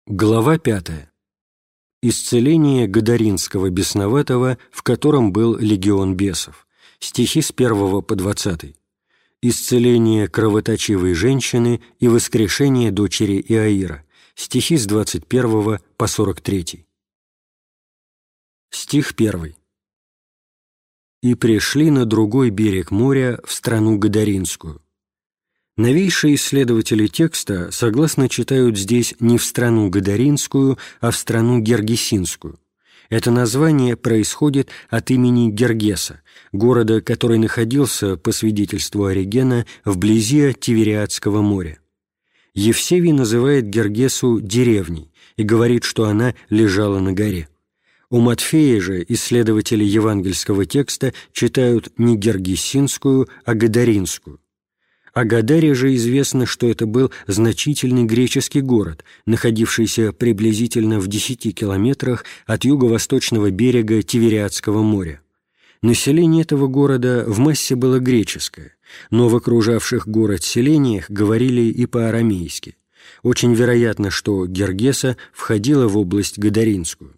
Глава 5. Исцеление Гадаринского бесноватого, в котором был легион бесов. Стихи с 1 по 20. Исцеление кровоточивой женщины и воскрешение дочери Иаира. Стихи с 21 по 43. Стих 1. «И пришли на другой берег моря, в страну Гадаринскую». Новейшие исследователи текста согласно читают здесь не в страну Гадаринскую, а в страну Гергесинскую. Это название происходит от имени Гергеса, города, который находился, по свидетельству Оригена, вблизи от Тивериадского моря. Евсевий называет Гергесу деревней и говорит, что она лежала на горе. У Матфея же исследователи евангельского текста читают не Гергесинскую, а Гадаринскую. О Гадаре же известно, что это был значительный греческий город, находившийся приблизительно в 10 километрах от юго-восточного берега Тивериадского моря. Население этого города в массе было греческое, но в окружавших город селениях говорили и по-арамейски. Очень вероятно, что Гергеса входила в область Гадаринскую.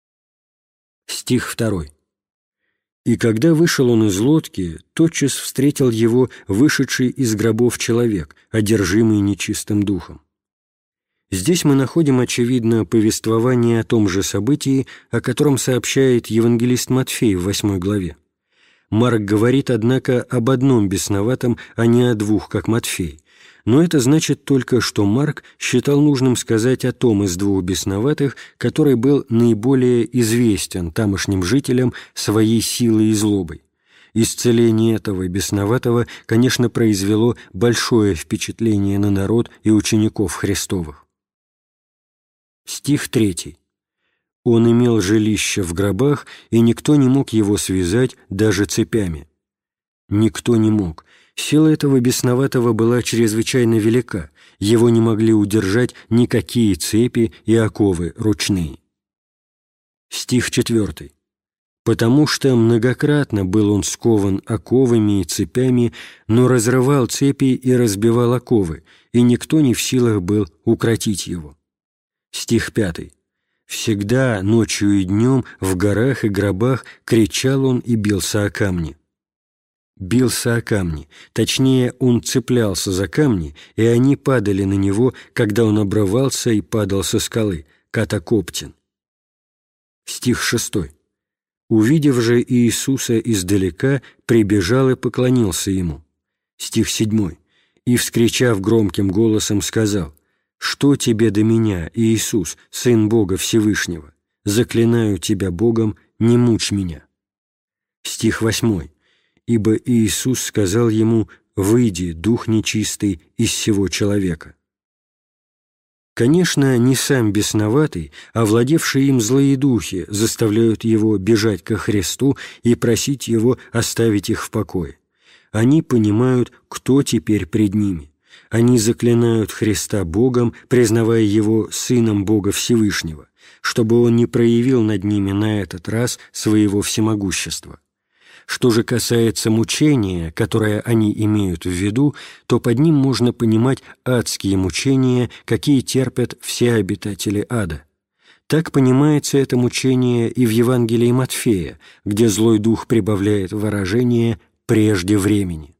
Стих 2. «И когда вышел он из лодки, тотчас встретил его вышедший из гробов человек, одержимый нечистым духом». Здесь мы находим, очевидно, повествование о том же событии, о котором сообщает евангелист Матфей в 8 главе. Марк говорит, однако, об одном бесноватом, а не о двух, как Матфей. Но это значит только, что Марк считал нужным сказать о том из двух бесноватых, который был наиболее известен тамошним жителям своей силой и злобой. Исцеление этого бесноватого, конечно, произвело большое впечатление на народ и учеников Христовых. Стих 3. «Он имел жилище в гробах, и никто не мог его связать даже цепями». Никто не мог. Сила этого бесноватого была чрезвычайно велика, его не могли удержать никакие цепи и оковы ручные. Стих 4. «Потому что многократно был он скован оковами и цепями, но разрывал цепи и разбивал оковы, и никто не в силах был укротить его». Стих 5. «Всегда, ночью и днем, в горах и гробах кричал он и бился о камни». Бился о камни, точнее, он цеплялся за камни, и они падали на него, когда он обрывался и падал со скалы, катакоптен. Стих 6. «Увидев же Иисуса издалека, прибежал и поклонился ему». Стих 7. «И, вскричав громким голосом, сказал: „Что тебе до меня, Иисус, Сын Бога Всевышнего? Заклинаю тебя Богом, не мучь меня». Стих 8. «Ибо Иисус сказал ему: „Выйди, дух нечистый, из сего человека“». Конечно, не сам бесноватый, а владевшие им злые духи заставляют его бежать ко Христу и просить его оставить их в покое. Они понимают, кто теперь пред ними. Они заклинают Христа Богом, признавая Его Сыном Бога Всевышнего, чтобы Он не проявил над ними на этот раз своего всемогущества. Что же касается мучения, которое они имеют в виду, то под ним можно понимать адские мучения, какие терпят все обитатели ада. Так понимается это мучение и в Евангелии Матфея, где злой дух прибавляет выражение «прежде времени».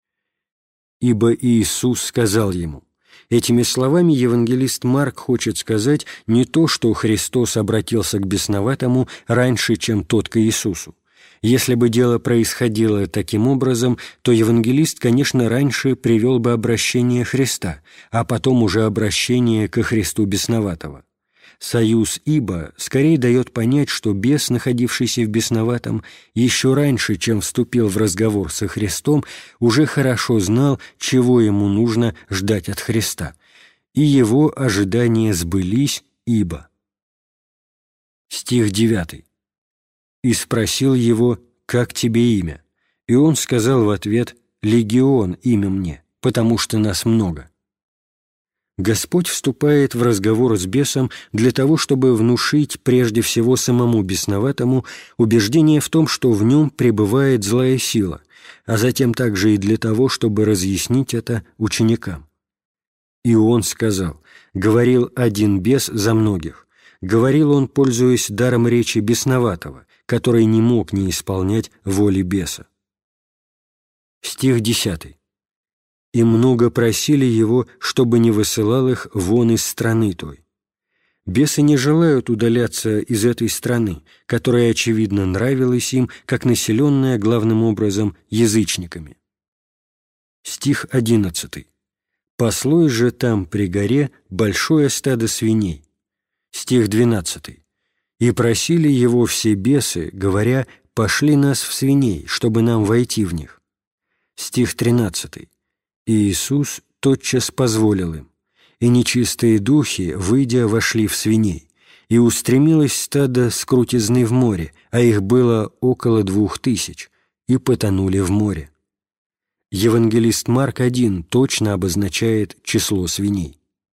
«Ибо Иисус сказал ему». Этими словами евангелист Марк хочет сказать не то, что Христос обратился к бесноватому раньше, чем тот к Иисусу. Если бы дело происходило таким образом, то евангелист, конечно, раньше привел бы обращение Христа, а потом уже обращение ко Христу бесноватого. Союз «ибо» скорее дает понять, что бес, находившийся в бесноватом, еще раньше, чем вступил в разговор со Христом, уже хорошо знал, чего ему нужно ждать от Христа, и его ожидания сбылись «ибо». Стих 9. «И спросил его: „Как тебе имя?“ И он сказал в ответ: „Легион имя мне, потому что нас много“». Господь вступает в разговор с бесом для того, чтобы внушить прежде всего самому бесноватому убеждение в том, что в нем пребывает злая сила, а затем также и для того, чтобы разъяснить это ученикам. И он сказал: говорил один бес за многих. Говорил он, пользуясь даром речи бесноватого, который не мог не исполнять воли беса. Стих 10. «И много просили его, чтобы не высылал их вон из страны той». Бесы не желают удаляться из этой страны, которая, очевидно, нравилась им, как населенная, главным образом, язычниками. Стих 11. «Паслось же там при горе большое стадо свиней». Стих 12. «И просили его все бесы, говоря: пошли нас в свиней, чтобы нам войти в них». Стих 13. «И Иисус тотчас позволил им, и нечистые духи, выйдя, вошли в свиней, и устремилось стадо с крутизны в море, а их было около 2000, и потонули в море». Евангелист Марк 1 точно обозначает число свиней.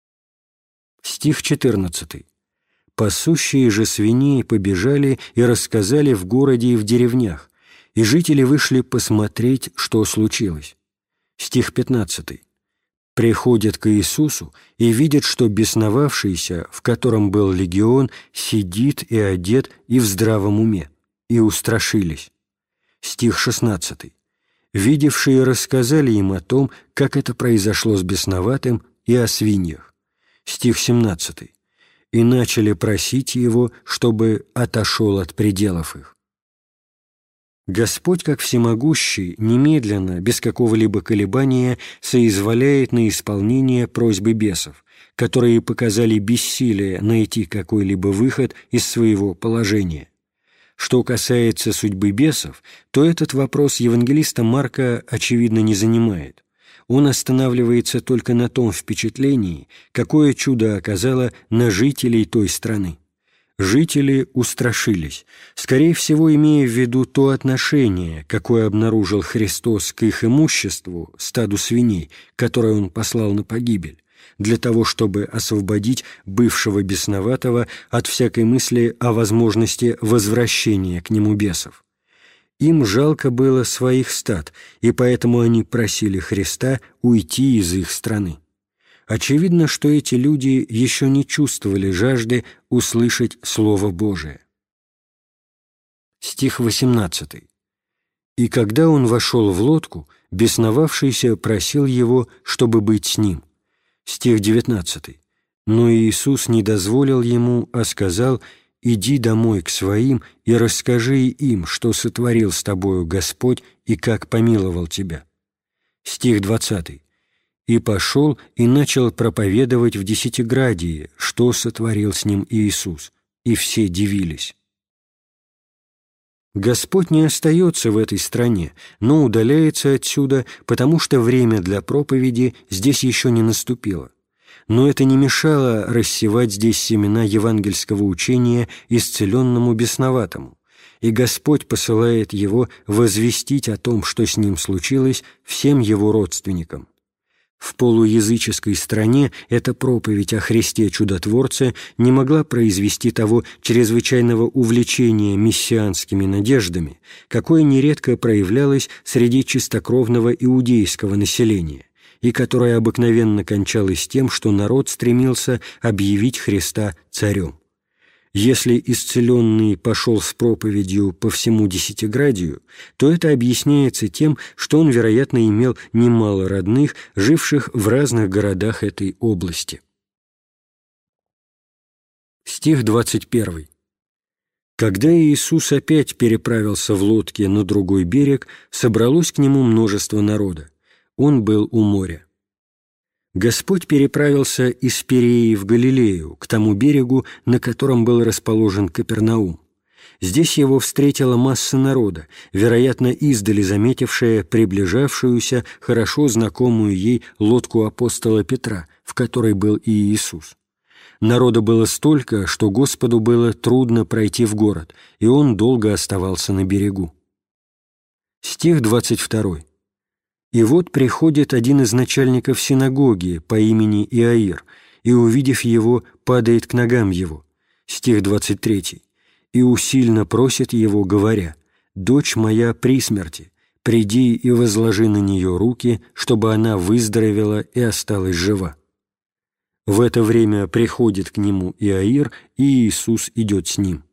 Стих 14. «Пасущие же свиней побежали и рассказали в городе и в деревнях, и жители вышли посмотреть, что случилось». Стих 15. «Приходят к Иисусу и видят, что бесновавшийся, в котором был легион, сидит и одет и в здравом уме, и устрашились». Стих 16. «Видевшие рассказали им о том, как это произошло с бесноватым, и о свиньях». Стих 17. «И начали просить его, чтобы отошел от пределов их». Господь, как всемогущий, немедленно, без какого-либо колебания, соизволяет на исполнение просьбы бесов, которые показали бессилие найти какой-либо выход из своего положения. Что касается судьбы бесов, то этот вопрос евангелиста Марка, очевидно, не занимает. Он останавливается только на том впечатлении, какое чудо оказало на жителей той страны. Жители устрашились, скорее всего, имея в виду то отношение, какое обнаружил Христос к их имуществу, стаду свиней, которое Он послал на погибель, для того, чтобы освободить бывшего бесноватого от всякой мысли о возможности возвращения к нему бесов. Им жалко было своих стад, и поэтому они просили Христа уйти из их страны. Очевидно, что эти люди еще не чувствовали жажды услышать Слово Божие. Стих 18. «И когда он вошел в лодку, бесновавшийся просил его, чтобы быть с ним». Стих 19. «Но Иисус не дозволил ему, а сказал: иди домой к своим и расскажи им, что сотворил с тобою Господь и как помиловал тебя». Стих 20. «И пошел и начал проповедовать в Десятиградии, что сотворил с ним Иисус, и все дивились». Господь не остается в этой стране, но удаляется отсюда, потому что время для проповеди здесь еще не наступило. Но это не мешало рассевать здесь семена евангельского учения исцеленному бесноватому, и Господь посылает его возвестить о том, что с ним случилось, всем его родственникам. В полуязыческой стране эта проповедь о Христе-чудотворце не могла произвести того чрезвычайного увлечения мессианскими надеждами, какое нередко проявлялось среди чистокровного иудейского населения, и которое обыкновенно кончалось тем, что народ стремился объявить Христа царем. Если исцеленный пошел с проповедью по всему Десятиградию, то это объясняется тем, что он, вероятно, имел немало родных, живших в разных городах этой области. Стих 21. «Когда Иисус опять переправился в лодке на другой берег, собралось к нему множество народа. Он был у моря. Господь переправился из Переи в Галилею, к тому берегу, на котором был расположен Капернаум. Здесь его встретила масса народа, вероятно, издали заметившая приближавшуюся, хорошо знакомую ей лодку апостола Петра, в которой был и Иисус. Народа было столько, что Господу было трудно пройти в город, и он долго оставался на берегу. Стих 22. «И вот приходит один из начальников синагоги по имени Иаир, и, увидев его, падает к ногам его». Стих 23. «И усильно просит его, говоря: дочь моя при смерти, приди и возложи на нее руки, чтобы она выздоровела и осталась жива». В это время приходит к нему Иаир, и Иисус идет с ним.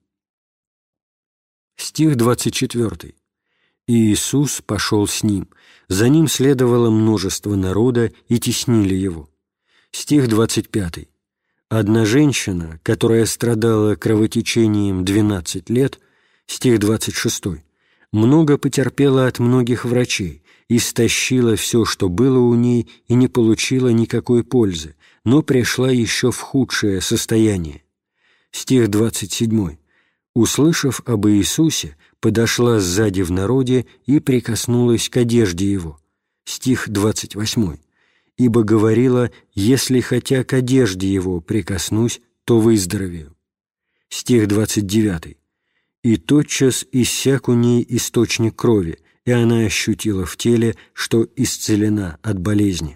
Стих 24. «И Иисус пошел с ним, за ним следовало множество народа, и теснили его». Стих 25. «Одна женщина, которая страдала кровотечением 12 лет», стих 26, «много потерпела от многих врачей, истощила все, что было у ней, и не получила никакой пользы, но пришла еще в худшее состояние». Стих 27. «Услышав об Иисусе, подошла сзади в народе и прикоснулась к одежде Его». Стих 28. «Ибо говорила, если хотя к одежде Его прикоснусь, то выздоровею». Стих 29. «И тотчас иссяк у ней источник крови, и она ощутила в теле, что исцелена от болезни».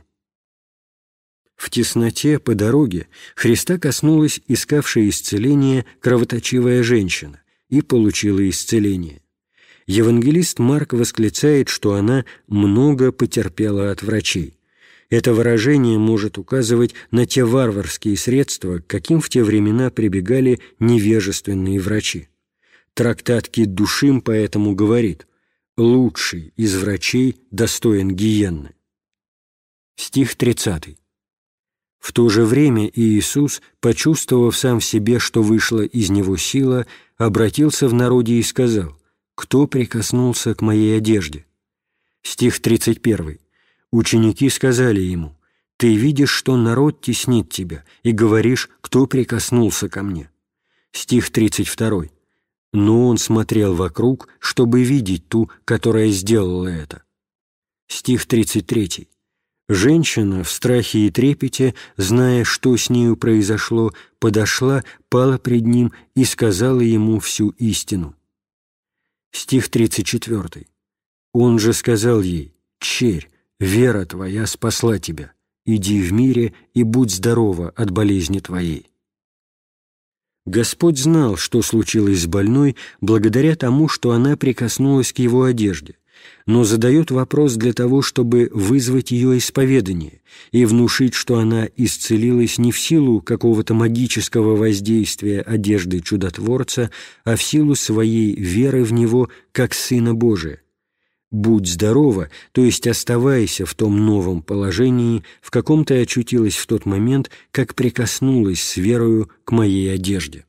В тесноте по дороге Христа коснулась искавшая исцеление кровоточивая женщина и получила исцеление. Евангелист Марк восклицает, что она много потерпела от врачей. Это выражение может указывать на те варварские средства, к каким в те времена прибегали невежественные врачи. Трактат Киддушим поэтому говорит: «Лучший из врачей достоин гиенны». Стих 30. «В то же время Иисус, почувствовав сам в себе, что вышла из него сила, обратился в народе и сказал: „Кто прикоснулся к моей одежде?“ Стих 31. Ученики сказали ему: „Ты видишь, что народ теснит тебя, и говоришь, кто прикоснулся ко мне?“ Стих 32. Но он смотрел вокруг, чтобы видеть ту, которая сделала это. Стих 33. Женщина в страхе и трепете, зная, что с нею произошло, подошла, пала пред ним и сказала ему всю истину. Стих 34. Он же сказал ей: „Черь, вера твоя спасла тебя, иди в мире и будь здорова от болезни твоей“». Господь знал, что случилось с больной, благодаря тому, что она прикоснулась к его одежде, но задает вопрос для того, чтобы вызвать ее исповедание и внушить, что она исцелилась не в силу какого-то магического воздействия одежды чудотворца, а в силу своей веры в него как Сына Божия. «Будь здорова», то есть оставайся в том новом положении, в каком ты очутилась в тот момент, как прикоснулась с верою к моей одежде.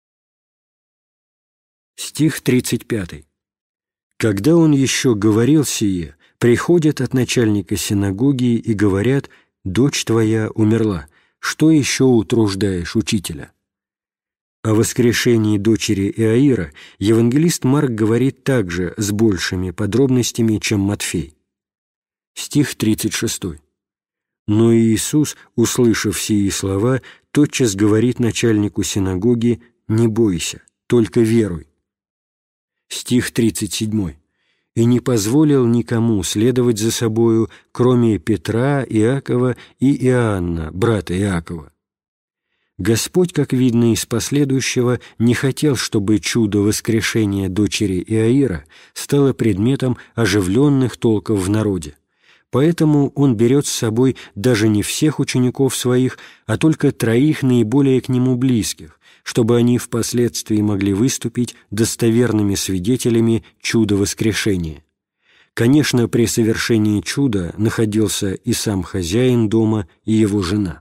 Стих 35. «Когда он еще говорил сие, приходят от начальника синагоги и говорят: „Дочь твоя умерла, что еще утруждаешь учителя?“ О воскрешении дочери Иаира евангелист Марк говорит также с большими подробностями, чем Матфей. Стих 36. «Но Иисус, услышав сии слова, тотчас говорит начальнику синагоги: „Не бойся, только веруй“». Стих 37. «И не позволил никому следовать за собою, кроме Петра, Иакова и Иоанна, брата Иакова». Господь, как видно из последующего, не хотел, чтобы чудо воскрешения дочери Иаира стало предметом оживленных толков в народе. Поэтому Он берет с собой даже не всех учеников своих, а только 3 наиболее к Нему близких, чтобы они впоследствии могли выступить достоверными свидетелями чуда воскрешения. Конечно, при совершении чуда находился и сам хозяин дома, и его жена.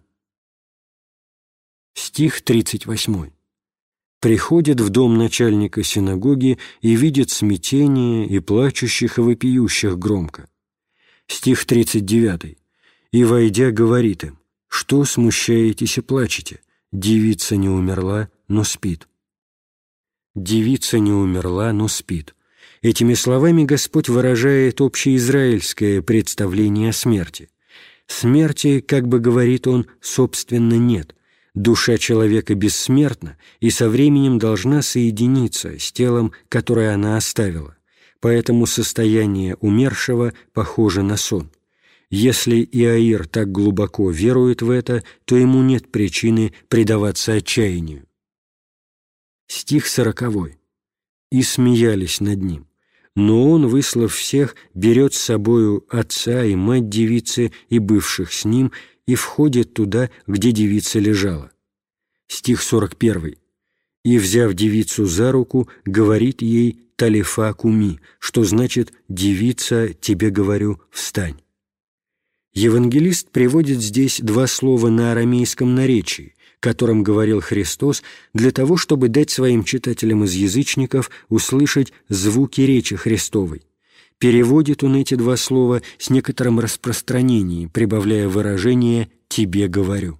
Стих 38. «Приходит в дом начальника синагоги и видит смятение и плачущих и вопиющих громко». Стих 39. «И, войдя, говорит им: „Что смущаетесь и плачете? Девица не умерла, но спит“». «Девица не умерла, но спит». Этими словами Господь выражает общеизраильское представление о смерти. Смерти, как бы говорит Он, собственно нет. Душа человека бессмертна и со временем должна соединиться с телом, которое она оставила. Поэтому состояние умершего похоже на сон. Если Иаир так глубоко верует в это, то ему нет причины предаваться отчаянию. Стих 40. «И смеялись над ним. Но он, выслав всех, берет с собою отца и мать девицы и бывших с ним, и входит туда, где девица лежала. Стих 41. «И, взяв девицу за руку, говорит ей талифа куми», что значит «девица, тебе говорю, встань». Евангелист приводит здесь два слова на арамейском наречии, которым говорил Христос, для того, чтобы дать своим читателям из язычников услышать звуки речи Христовой. Переводит он эти два слова с некоторым распространением, прибавляя выражение «тебе говорю».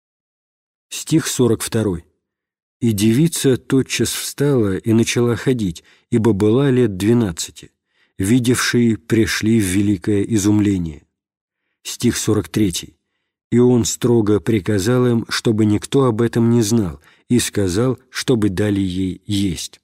Стих 42. «И девица тотчас встала и начала ходить, ибо была лет 12. Видевшие пришли в великое изумление». Стих 43. «И он строго приказал им, чтобы никто об этом не знал, и сказал, чтобы дали ей есть».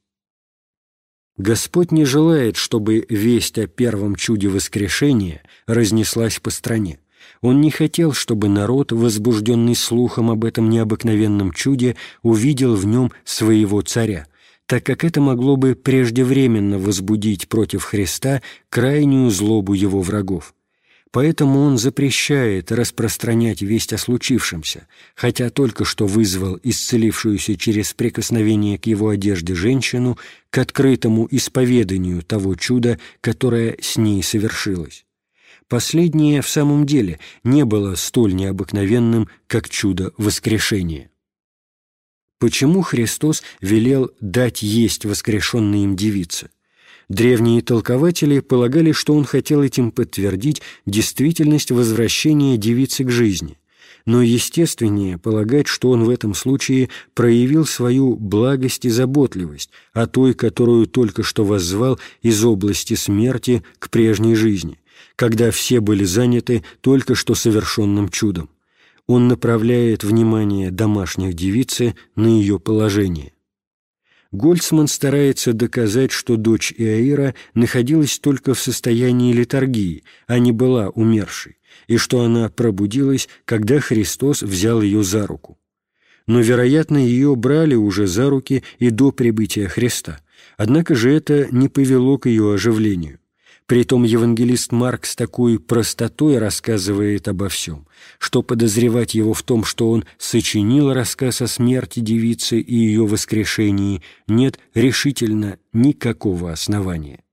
Господь не желает, чтобы весть о первом чуде воскрешения разнеслась по стране. Он не хотел, чтобы народ, возбужденный слухом об этом необыкновенном чуде, увидел в нем своего царя, так как это могло бы преждевременно возбудить против Христа крайнюю злобу его врагов. Поэтому он запрещает распространять весть о случившемся, хотя только что вызвал исцелившуюся через прикосновение к его одежде женщину к открытому исповеданию того чуда, которое с ней совершилось. Последнее в самом деле не было столь необыкновенным, как чудо воскрешения. Почему Христос велел дать есть воскрешенной им девице? Древние толкователи полагали, что он хотел этим подтвердить действительность возвращения девицы к жизни, но естественнее полагать, что он в этом случае проявил свою благость и заботливость о той, которую только что воззвал из области смерти к прежней жизни, когда все были заняты только что совершенным чудом. Он направляет внимание домашних девицы на ее положение. Гольцман старается доказать, что дочь Иаира находилась только в состоянии летаргии, а не была умершей, и что она пробудилась, когда Христос взял ее за руку. Но, вероятно, ее брали уже за руки и до прибытия Христа, однако же это не повело к ее оживлению. Притом евангелист Марк с такой простотой рассказывает обо всем, что подозревать его в том, что он сочинил рассказ о смерти девицы и ее воскрешении, нет решительно никакого основания.